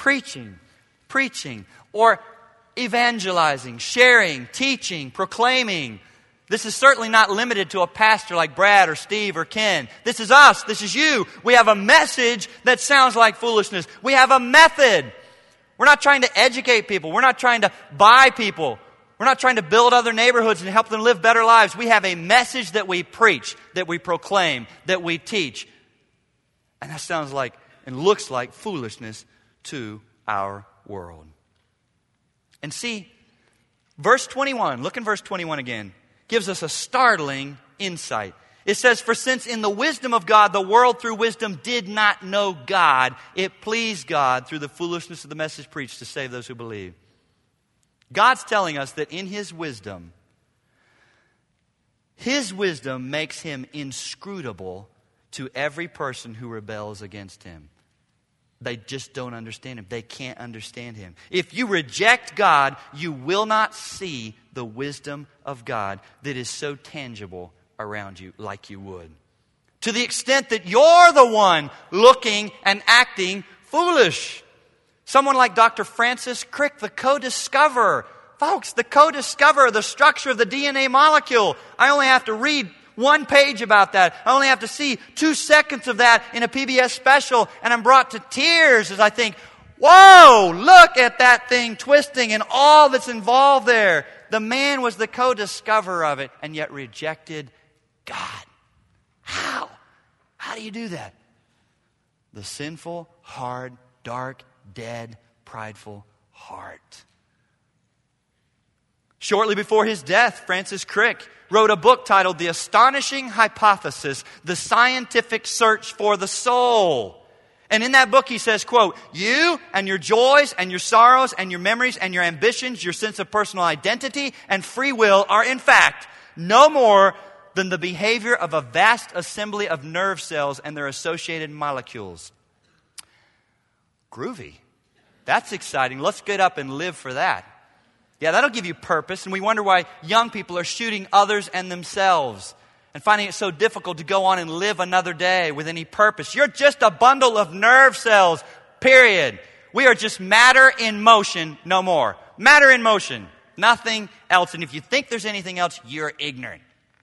Speaker 1: or evangelizing, sharing, teaching, proclaiming. This is certainly not limited to a pastor like Brad or Steve or Ken. This is us. This is you. We have a message that sounds like foolishness. We have a method. We're not trying to educate people. We're not trying to buy people. We're not trying to build other neighborhoods and help them live better lives. We have a message that we preach, that we proclaim, that we teach. And that sounds like and looks like foolishness to our world. And see, verse 21, look in verse 21 again, gives us a startling insight. It says, "For since in the wisdom of God, the world through wisdom did not know God, it pleased God through the foolishness of the message preached to save those who believe." God's telling us that in His wisdom makes Him inscrutable to every person who rebels against Him. They just don't understand Him. They can't understand Him. If you reject God, you will not see the wisdom of God that is so tangible around you like you would. To the extent that you're the one looking and acting foolish. Someone like Dr. Francis Crick, the co-discoverer. Folks, the co-discoverer of the structure of the DNA molecule. I only have to read one page about that. I only have to see 2 seconds of that in a PBS special, and I'm brought to tears as I think, whoa, look at that thing twisting and all that's involved there. The man was the co-discoverer of it and yet rejected God. How? How do you do that? The sinful, hard, dark, dead, prideful heart. Shortly before his death, Francis Crick wrote a book titled The Astonishing Hypothesis, The Scientific Search for the Soul. And in that book he says, quote, "You and your joys and your sorrows and your memories and your ambitions, your sense of personal identity and free will are in fact no more than the behavior of a vast assembly of nerve cells and their associated molecules. Groovy. That's exciting. Let's get up and live for that. Yeah, that'll give you purpose, and we wonder why young people are shooting others and themselves and finding it so difficult to go on and live another day with any purpose. You're just a bundle of nerve cells, period. We are just matter in motion, no more. Matter in motion, nothing else. And if you think there's anything else, you're ignorant.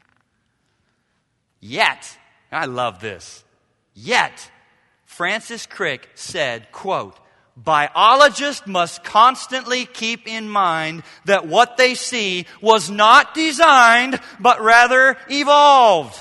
Speaker 1: Yet, I love this, yet, Francis Crick said, quote, biologists must constantly keep in mind that what they see was not designed, but rather evolved.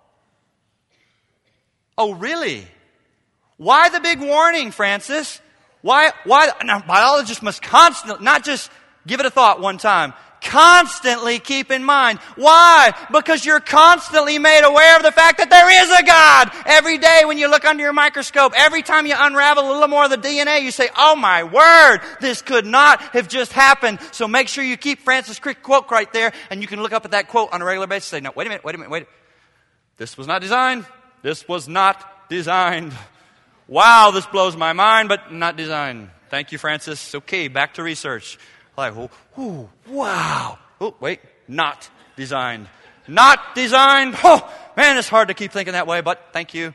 Speaker 1: Oh, really? Why the big warning, Francis? Why? Now, biologists must constantly, not just give it a thought one time, constantly keep in mind. Why? Because you're constantly made aware of the fact that there is a God. Every day when you look under your microscope, every time you unravel a little more of the DNA, you say, oh my word, this could not have just happened. So make sure you keep Francis Crick quote right there, and you can look up at that quote on a regular basis and say, no, wait a minute. This was not designed. This was not designed. Wow, this blows my mind, but not designed. Thank you, Francis. Okay, back to research. Like, oh, wow. Oh, wait, not designed. Not designed. Oh, man, it's hard to keep thinking that way, but thank you.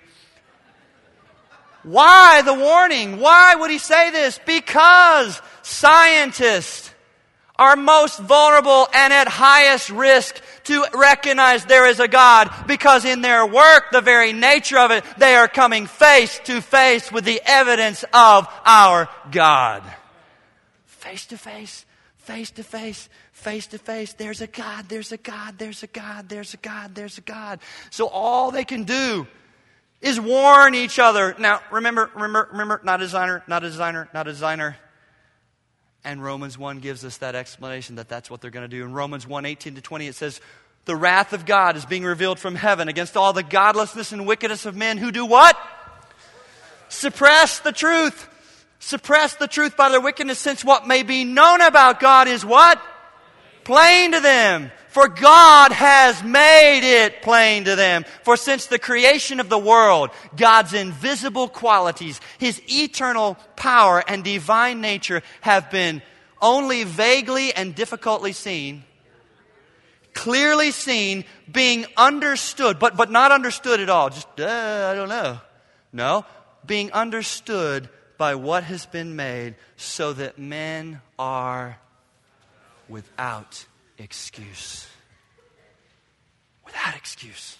Speaker 1: Why the warning? Why would he say this? Because scientists are most vulnerable and at highest risk to recognize there is a God, because in their work, the very nature of it, they are coming face to face with the evidence of our God. Face to face, face to face, face to face. There's a God, there's a God, there's a God, there's a God, there's a God. So all they can do is warn each other. Now, remember, not a designer, not a designer, not a designer. And Romans 1 gives us that explanation that that's what they're going to do. In Romans 1, 18-20, it says, the wrath of God is being revealed from heaven against all the godlessness and wickedness of men who do what? Suppress the truth. Suppress the truth by their wickedness, since what may be known about God is what? Plain to them. For God has made it plain to them. For since the creation of the world, God's invisible qualities, His eternal power and divine nature have been only vaguely and difficultly seen, clearly seen, being understood, but not understood at all. Just, I don't know. No, being understood by what has been made, so that men are without excuse. Without excuse.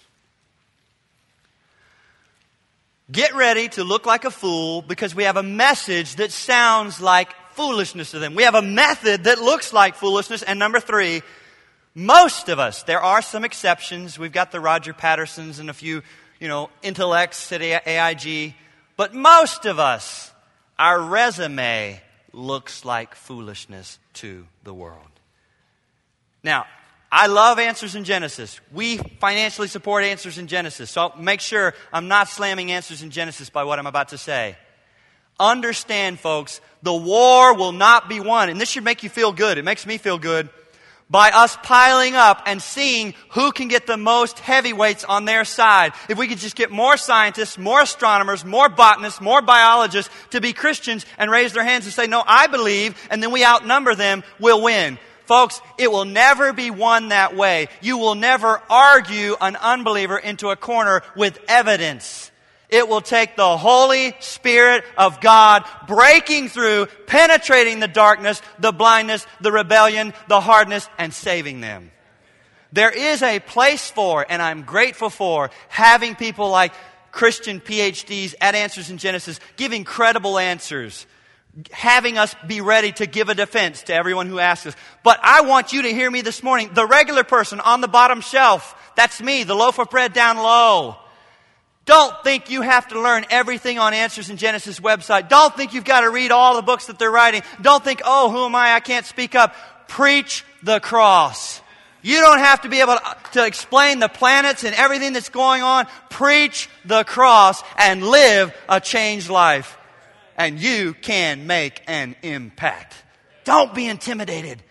Speaker 1: Get ready to look like a fool, because we have a message that sounds like foolishness to them. We have a method that looks like foolishness. And number 3, most of us, there are some exceptions. We've got the Roger Pattersons and a few, intellects at AIG. But most of us, our resume looks like foolishness to the world. Now, I love Answers in Genesis. We financially support Answers in Genesis. So make sure I'm not slamming Answers in Genesis by what I'm about to say. Understand, folks, the war will not be won. And this should make you feel good. It makes me feel good. By us piling up and seeing who can get the most heavyweights on their side. If we could just get more scientists, more astronomers, more botanists, more biologists to be Christians and raise their hands and say, no, I believe, and then we outnumber them, we'll win. Folks, it will never be won that way. You will never argue an unbeliever into a corner with evidence. It will take the Holy Spirit of God breaking through, penetrating the darkness, the blindness, the rebellion, the hardness, and saving them. There is a place for, and I'm grateful for, having people like Christian PhDs at Answers in Genesis giving credible answers, having us be ready to give a defense to everyone who asks us. But I want you to hear me this morning. The regular person on the bottom shelf, that's me, the loaf of bread down low. Don't think you have to learn everything on Answers in Genesis website. Don't think you've got to read all the books that they're writing. Don't think, oh, who am I can't speak up. Preach the cross. You don't have to be able to explain the planets and everything that's going on. Preach the cross and live a changed life. And you can make an impact. Don't be intimidated.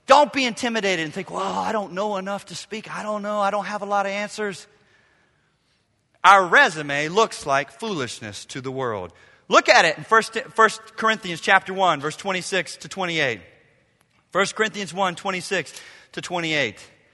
Speaker 1: Don't be intimidated and think, well, I don't know enough to speak. I don't know. I don't have a lot of answers. Our resume looks like foolishness to the world. Look at it in 1 Corinthians chapter 1, verse 26 to 28. 1 Corinthians 1, 26 to 28.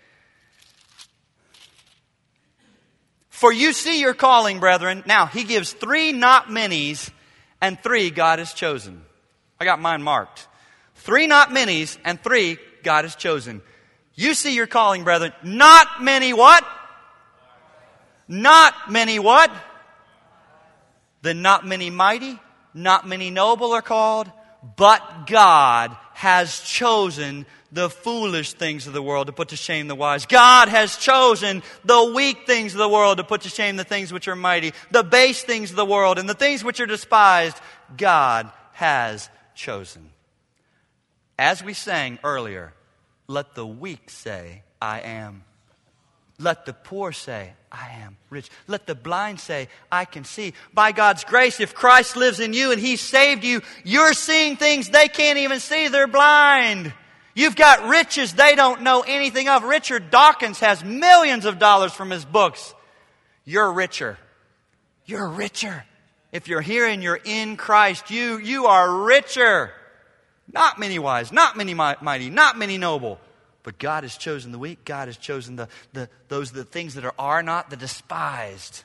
Speaker 1: For you see your calling, brethren. Now, he gives 3 not manys and 3 God has chosen. I got mine marked. 3 not manys and 3 God has chosen. You see your calling, brethren. Not many what? Not many what? Then not many mighty, not many noble are called, but God has chosen the foolish things of the world to put to shame the wise. God has chosen the weak things of the world to put to shame the things which are mighty, the base things of the world and the things which are despised. God has chosen. As we sang earlier, let the weak say, I am. Let the poor say, I am rich. Let the blind say, I can see. By God's grace, if Christ lives in you and He saved you, you're seeing things they can't even see. They're blind. You've got riches they don't know anything of. Richard Dawkins has millions of dollars from his books. You're richer. You're richer. If you're here and you're in Christ, you are richer. Not many wise, not many mighty, not many noble. But God has chosen the weak. God has chosen the things that are not, the despised.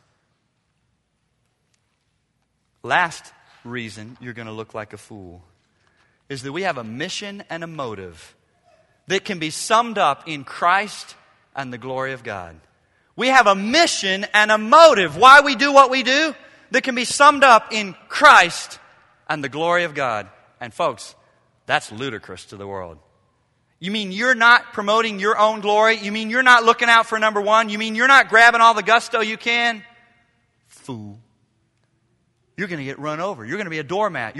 Speaker 1: Last reason you're going to look like a fool is that we have a mission and a motive that can be summed up in Christ and the glory of God. We have a mission and a motive why we do what we do that can be summed up in Christ and the glory of God. And folks, that's ludicrous to the world. You mean you're not promoting your own glory? You mean you're not looking out for number one? You mean you're not grabbing all the gusto you can? Fool. You're going to get run over. You're going to be a doormat.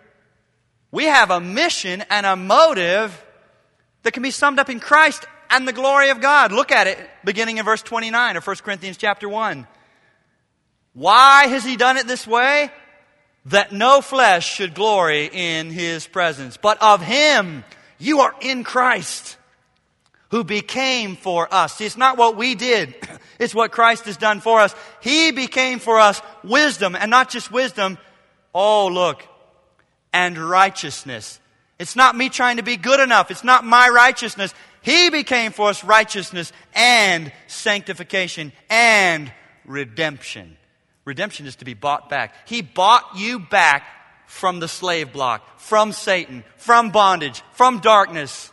Speaker 1: We have a mission and a motive that can be summed up in Christ and the glory of God. Look at it beginning in verse 29 of 1 Corinthians chapter 1. Why has He done it this way? That no flesh should glory in His presence, but of Him you are in Christ, who became for us. See, it's not what we did. It's what Christ has done for us. He became for us wisdom, and not just wisdom. Oh, look, and righteousness. It's not me trying to be good enough. It's not my righteousness. He became for us righteousness and sanctification and redemption. Redemption is to be bought back. He bought you back from the slave block, from Satan, from bondage, from darkness.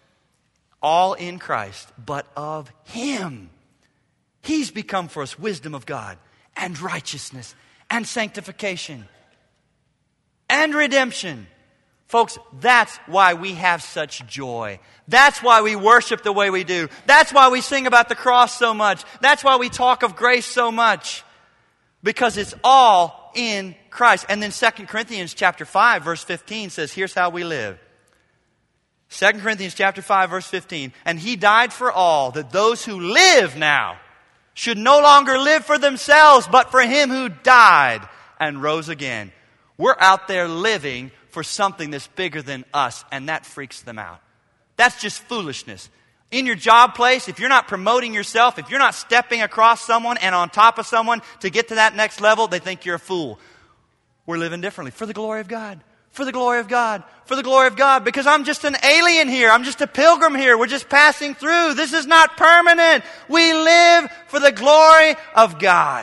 Speaker 1: All in Christ, but of Him. He's become for us wisdom of God and righteousness and sanctification and redemption. Folks, that's why we have such joy. That's why we worship the way we do. That's why we sing about the cross so much. That's why we talk of grace so much. Because it's all in Christ. And then 2 Corinthians chapter 5 verse 15 says, here's how we live. 2 Corinthians chapter 5 verse 15. And He died for all, that those who live now should no longer live for themselves, but for Him who died and rose again. We're out there living for something that's bigger than us, and that freaks them out. That's just foolishness. In your job place, if you're not promoting yourself, if you're not stepping across someone and on top of someone to get to that next level, they think you're a fool. We're living differently for the glory of God. For the glory of God. For the glory of God. Because I'm just an alien here. I'm just a pilgrim here. We're just passing through. This is not permanent. We live for the glory of God.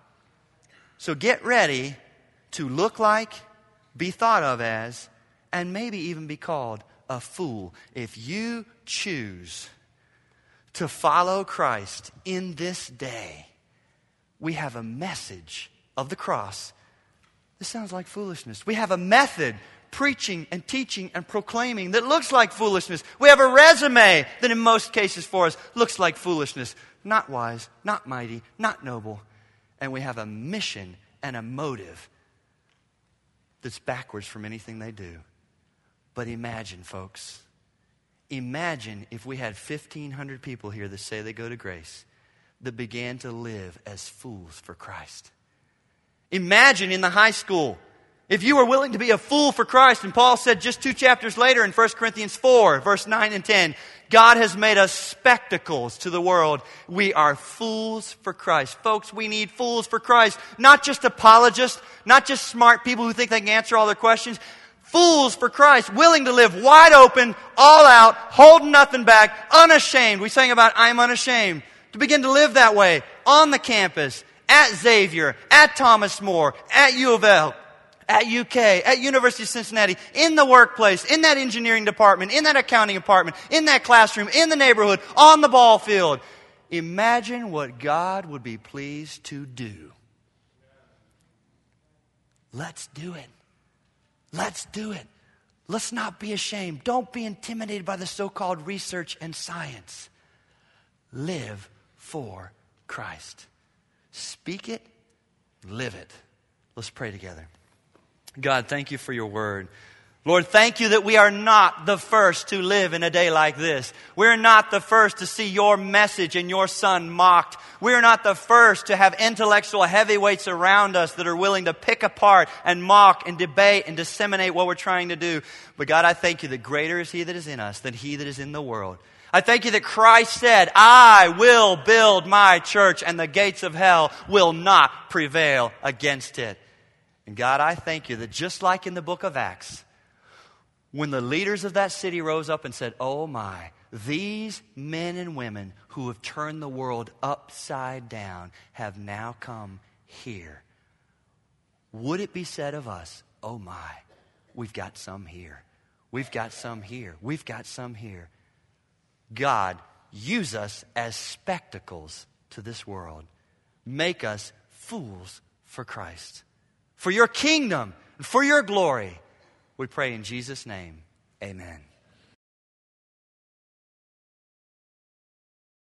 Speaker 1: So get ready to look like, be thought of as, and maybe even be called a fool if you choose to follow Christ in this day. We have a message of the cross. This sounds like foolishness. We have a method, preaching and teaching and proclaiming, that looks like foolishness. We have a resume that in most cases for us looks like foolishness. Not wise, not mighty, not noble. And we have a mission and a motive that's backwards from anything they do. But imagine, folks, imagine if we had 1,500 people here that say they go to Grace that began to live as fools for Christ. Imagine in the high school If you were willing to be a fool for Christ, and Paul said just 2 chapters later in 1 Corinthians 4, verse 9 and 10, God has made us spectacles to the world. We are fools for Christ. Folks, we need fools for Christ. Not just apologists, not just smart people who think they can answer all their questions. Fools for Christ, willing to live wide open, all out, holding nothing back, unashamed. We sang about I'm unashamed. To begin to live that way on the campus, at Xavier, at Thomas More, at U of L, at UK, at University of Cincinnati, in the workplace, in that engineering department, in that accounting department, in that classroom, in the neighborhood, on the ball field. Imagine what God would be pleased to do. Let's do it. Let's do it. Let's not be ashamed. Don't be intimidated by the so-called research and science. Live for Christ. Speak it, live it. Let's pray together. God, thank you for your word. Lord, thank you that we are not the first to live in a day like this. We're not the first to see your message and your Son mocked. We're not the first to have intellectual heavyweights around us that are willing to pick apart and mock and debate and disseminate what we're trying to do. But God, I thank you that greater is He that is in us than he that is in the world. I thank you that Christ said, I will build my church and the gates of hell will not prevail against it. And God, I thank you that just like in the book of Acts, when the leaders of that city rose up and said, oh my, these men and women who have turned the world upside down have now come here. Would it be said of us, oh my, we've got some here. We've got some here. We've got some here. God, use us as spectacles to this world. Make us fools for Christ. For your kingdom, and for your glory, we pray in Jesus' name, amen.